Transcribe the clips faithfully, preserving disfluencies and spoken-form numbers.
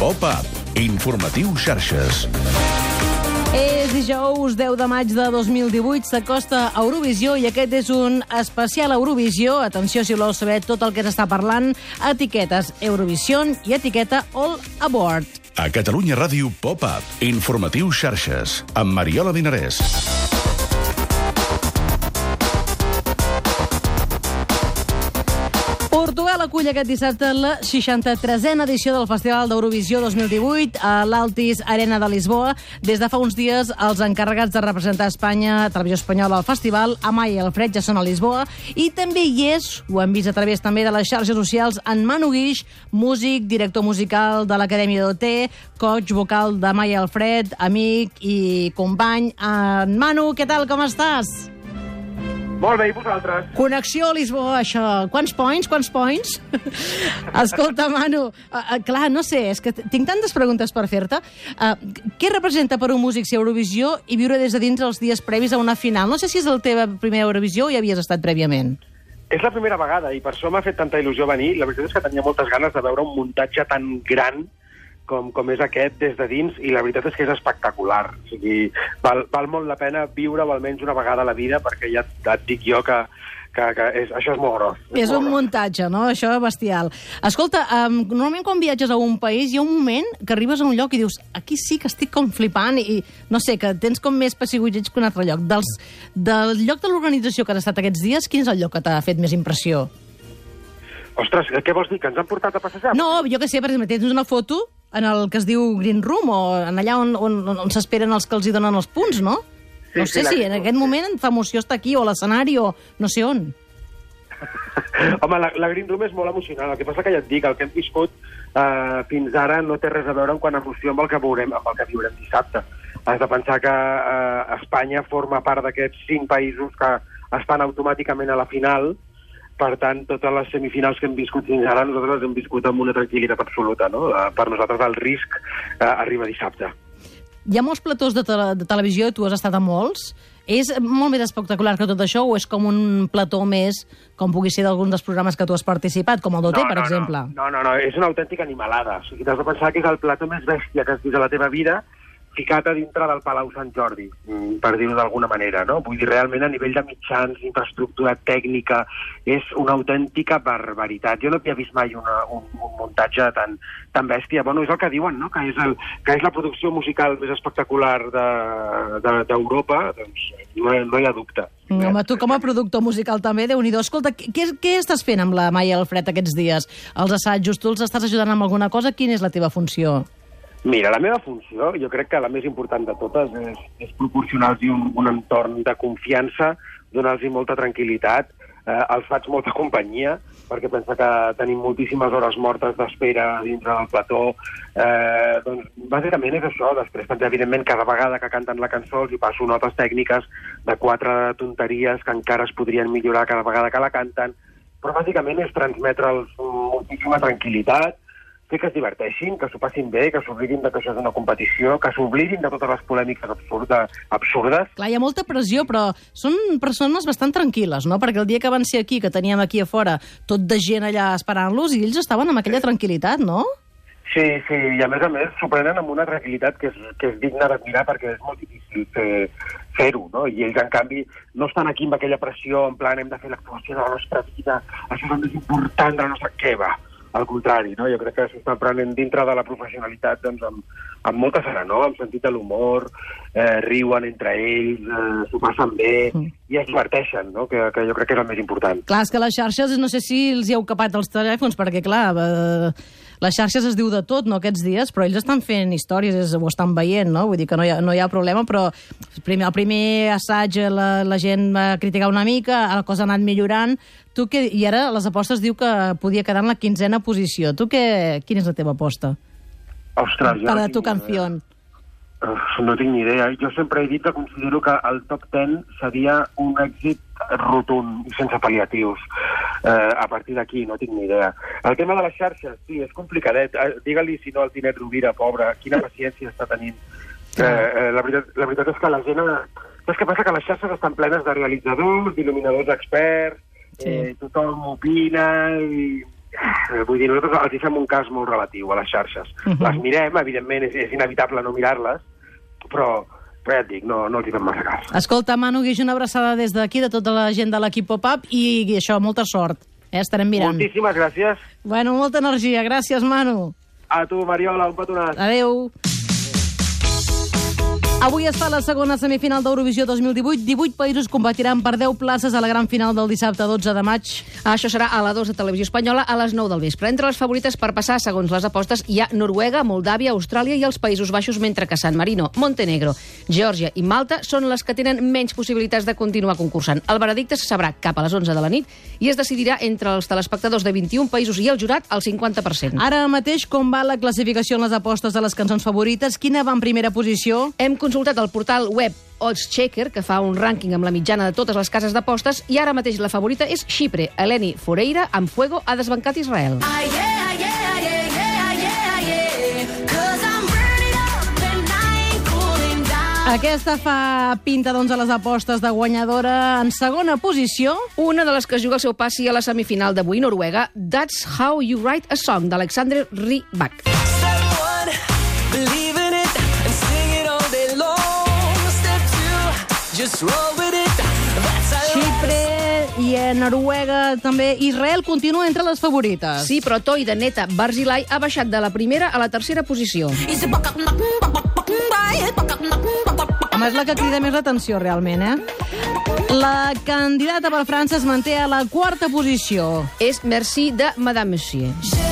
Pop-Up, informatiu xarxes. És dijous deu de maig de dos mil divuit, s'acosta a Eurovisió i aquest és un especial Eurovisió. Atenció, si voleu saber tot el que s'està parlant, etiquetes Eurovision i etiqueta All Aboard. A Catalunya Ràdio Pop-Up, informatiu xarxes, amb Mariola Dinarès. Portugal acull aquest dissabte la seixanta-tresena edició del Festival d'Eurovisió dos mil divuit a l'Altis Arena de Lisboa. Des de fa uns dies, els encarregats de representar Espanya, Televisió Espanyola al festival, Amaya i Alfred, ja són a Lisboa, i també hi és, ho hem vist a través també de les xarxes socials, en Manu Guix, músic, director musical de l'Acadèmia d'O T, coach vocal d'Amaya i Alfred, amic i company. En Manu, què tal, com estàs? Molt bé, i vosaltres? Connexió a Lisboa, això. Quants points, quants points? Escolta, Manu, uh, uh, clar, no sé, és que tinc tantes preguntes per fer-te. Uh, què representa per un músic ser Eurovisió i viure des de dins els dies previs a una final? No sé si és la teva primera Eurovisió o hi havies estat prèviament. És la primera vegada, i per això m'ha fet tanta il·lusió venir. La veritat és que tenia moltes ganes de veure un muntatge tan gran com, com és aquest des de dins, i la veritat és que és espectacular. O sigui, val, val molt la pena viure-ho almenys una vegada a la vida, perquè ja et dic jo que, que, que és, això és molt gros. És, és un gros. Muntatge, no? Això bestial. Escolta, um, normalment quan viatges a un país hi ha un moment que arribes a un lloc i dius aquí sí que estic com flipant i, no sé, que tens com més pessigolleig que un altre lloc. Dels, del lloc de l'organització que has estat aquests dies, quin és el lloc que t'ha fet més impressió? Ostres, què vols dir? Que ens han portat a passejar? No, jo què sé, per exemple, tens una foto en el que es diu Green Room, o en allà on, on, on s'esperen els que els hi donen els punts, no? Sí, no sé sí, si en aquest moment em fa emoció estar aquí, o a l'escenari, o no sé on. Home, la, la Green Room és molt emocionant. El que passa que ja et dic, el que hem viscut eh, fins ara no té res a veure en quant a emoció amb el que veurem, amb el que viurem dissabte. Has de pensar que eh, Espanya forma part d'aquests cinc països que estan automàticament a la final. Per tant, totes les semifinals que hem viscut fins ara, nosaltres les hem viscut amb una tranquil·litat absoluta, no? Per nosaltres el risc eh, arriba dissabte. Hi ha molts platós de, tele de televisió, tu has estat a molts. És molt més espectacular que tot això, o és com un plató més, com pugui ser d'algun dels programes que tu has participat, com el d'O T, no, per no, exemple? No, no, no, és una autèntica animalada. O sigui, t'has de pensar que és el plató més bèstia que has vist a la teva vida, ficat a dintre del Palau Sant Jordi, per dir-ho d'alguna manera, no? Vull dir, realment, a nivell de mitjans, infraestructura tècnica, és una autèntica barbaritat. Jo no havia vist mai una, un, un muntatge tan, tan bèstia. Bueno, és el que diuen, no?, que és, el, que és la producció musical més espectacular d'Europa, de, de, doncs no, no hi ha dubte. Home, tu com a productor musical també, Déu-n'hi-do. Escolta, què, què estàs fent amb la Amaya i Alfred aquests dies? Els assajos, tu els estàs ajudant amb alguna cosa? Quina és la teva funció? Mira, la meva funció, jo crec que la més important de totes és, és proporcionar-los un, un entorn de confiança, donar-los molta tranquil·litat, eh, els faig molta companyia, perquè pensa que tenim moltíssimes hores mortes d'espera dintre del plató. Eh, doncs, bàsicament és això. Després, també, evidentment, cada vegada que canten la cançó els hi passo notes tècniques de quatre tonteries que encara es podrien millorar cada vegada que la canten, però bàsicament és transmetre'ls moltíssima tranquil·litat, fer que es diverteixin, que s'ho passin bé, que s'oblidin de que això és una competició, que s'oblidin de totes les polèmiques absurdes. absurdes. Clar, hi ha molta pressió, però són persones bastant tranquil·les, no? Perquè el dia que van ser aquí, que teníem aquí a fora tot de gent allà esperant-los, i ells estaven amb aquella tranquil·litat, no? Sí, sí, i a més a més s'ho prenen amb una tranquil·litat que és, que és digna d'admirar, perquè és molt difícil fer, fer-ho, no? I ells, en canvi, no estan aquí amb aquella pressió, en plan, hem de fer l'actuació de la nostra vida, això és el més important de la nostra... Què va? Al contrari, no? Jo crec que s'estan prenent dintre de la professionalitat, doncs, amb, amb molta serenor, amb sentit de l'humor, eh, riuen entre ells, eh, s'ho passen bé, mm. i es diverteixen, no? Que, que jo crec que és el més important. Clar, és que les xarxes, no sé si els hi heu capat els telèfons, perquè, clar, eh, les xarxes es diu de tot, no, aquests dies, però ells estan fent històries, és, ho estan veient, no? Vull dir que no hi ha, no hi ha problema, però primer, el primer assaig la, la gent va criticar una mica, la cosa ha anat millorant, tu que, i ara les apostes diu que podia quedar en la quinzena posició. Tu què, quina és la teva aposta? Ostres, jo Para no tu tinc canció. Uh, no tinc ni idea. Jo sempre he dit que considero que el top deu seria un èxit rotund i sense pal·liatius. Uh, a partir d'aquí no tinc ni idea. El tema de les xarxes, sí, és complicadet. Uh, Digue-li, si no, al Tinet Rovira, pobre, quina paciència està tenint. Uh, uh, la, veritat, la veritat és que la gent... Saps què passa? Que les xarxes estan plenes de realitzadors, d'il·luminadors experts, sí. eh, tothom opina, i vull dir, nosaltres els hi fem un cas molt relatiu a les xarxes. Uh-huh. Les mirem, evidentment, és, és inevitable no mirar-les, però, però ja et dic, no, no els hi fem massa cas. Escolta, Manu Guix, una abraçada des d'aquí, de tota la gent de l'equip Pop-Up, i, i això, molta sort. Eh? Estarem mirant. Moltíssimes gràcies. Bueno, molta energia. Gràcies, Manu. A tu, Mariola, un petonat. Adéu. Avui es fa la segona semifinal d'Eurovisió dos mil divuit. divuit països competiran per deu places a la gran final del dissabte dotze de maig. Això serà a la dos de Televisió Espanyola a les nou del vespre. Entre les favorites per passar, segons les apostes, hi ha Noruega, Moldàvia, Austràlia i els Països Baixos, mentre que San Marino, Montenegro, Geòrgia i Malta són les que tenen menys possibilitats de continuar concursant. El veredicte se sabrà cap a les onze de la nit i es decidirà entre els telespectadors de vint-i-un països i el jurat al cinquanta per cent. Ara mateix, com va la classificació en les apostes de les cançons favorites? Quina va en primera posició? Hem consultat el portal web Oddschecker, que fa un rànquing amb la mitjana de totes les cases d'apostes, i ara mateix la favorita és Xipre. Eleni Foreira, amb Fuego, ha desbancat Israel. Ah, yeah, yeah, yeah, yeah, yeah, yeah. 'Cause I'm burning up and I ain't cooling down. Aquesta fa pinta, doncs, a les apostes de guanyadora. En segona posició, una de les que juga el seu passi a la semifinal d'avui, Noruega, That's How You Write a Song, d'Alexander Rybak. Xipre i a Noruega també. Israel continua entre les favorites. Sí, però Toi de Neta Barzilai ha baixat de la primera a la tercera posició. Home, és la que crida més l'atenció, realment, eh? La candidata per França es manté a la quarta posició. És Merci de Madame Monsieur.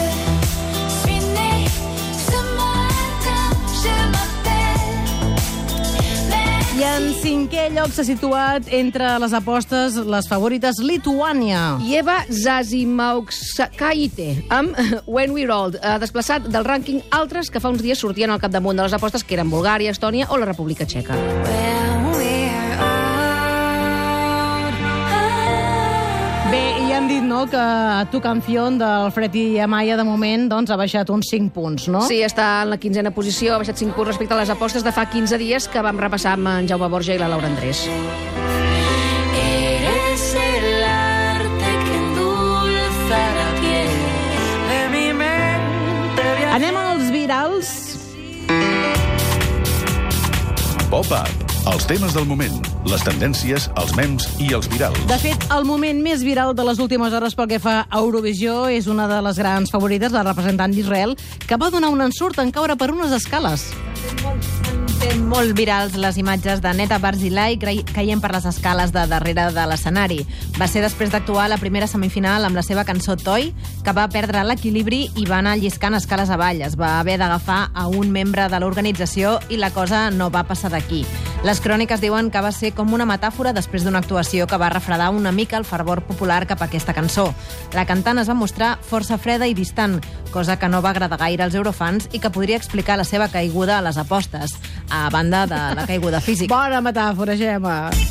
I en cinquè lloc s'ha situat entre les apostes les favorites Lituània. I Eva Zasimauskaite, amb When We Rolled, ha desplaçat del rànquing altres que fa uns dies sortien al capdamunt de les apostes, que eren Bulgària, Estònia o la República Txeca. Bé, i han dit, no?, que Tu Canción del Fred i Amaya, de moment, doncs, ha baixat uns cinc punts, no? Sí, està en la quinzena posició, ha baixat cinc punts respecte a les apostes de fa quinze dies que vam repassar amb en Jaume Borja i la Laura Andrés. Eres el arte que endulza la piel de mi mente. Anem als virals. Pop-Up. Els temes del moment, les tendències, els memes i els virals. De fet, el moment més viral de les últimes hores pel que fa a Eurovisió és una de les grans favorites, la representant d'Israel, que va donar un ensurt en caure per unes escales. Són molt virals les imatges de Neta Barzilai caient per les escales de darrere de l'escenari. Va ser després d'actuar a la primera semifinal amb la seva cançó Toi, que va perdre l'equilibri i va anar lliscant escales avall. Es va haver d'agafar a un membre de l'organització i la cosa no va passar d'aquí. Les cròniques diuen que va ser com una metàfora després d'una actuació que va refredar una mica el fervor popular cap a aquesta cançó. La cantant es va mostrar força freda i distant, cosa que no va agradar gaire als eurofans i que podria explicar la seva caiguda a les apostes, a banda de la caiguda física. Bona metàfora, Gemma.